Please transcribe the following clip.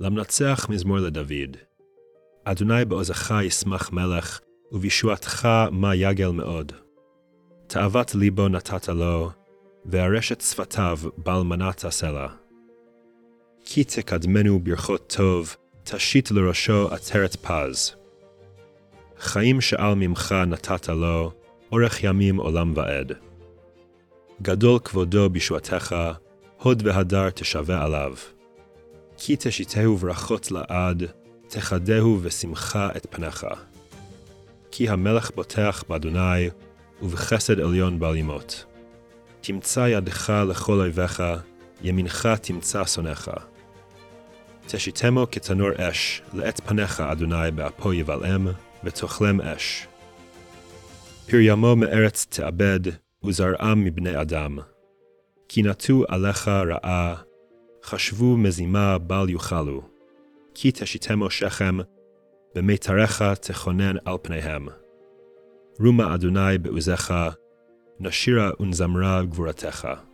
למנצח מזמור לדוד. אדוני בעוזך ישמח מלך, ובישועתך מה יגל מאוד. תאוות ליבו נתת לו, וארשת שפתיו באלמנה תעשה לה. כי תקדמנו ברכות טוב, תשית לראשו עטרת פז. חיים שאל ממך נתת לו, אורך ימים עולם ועד. גדול כבודו בישועתך, הוד והדר תשווה עליו. כי תשיתהו ברכות לעד, תחדהו ושמחה את פניך. כי המלך בוטח באדוני, ובחסד עליון בל ימות. תמצא ידך לכל אויביך, ימינך תמצא שונאיך. תשיתמו כתנור אש, לעת פניך אדוני באפו יבלעם, ותאכלם אש. פריימו מארץ תאבד, וזרעם מבני אדם. כי נטו עליך רעה, חשבו מזימה בל יוכלו. כי תשיתמו שכם, במיתריך תכונן על פניהם. רומה אדוני בעוזך, נשירה ונזמרה גבורתך.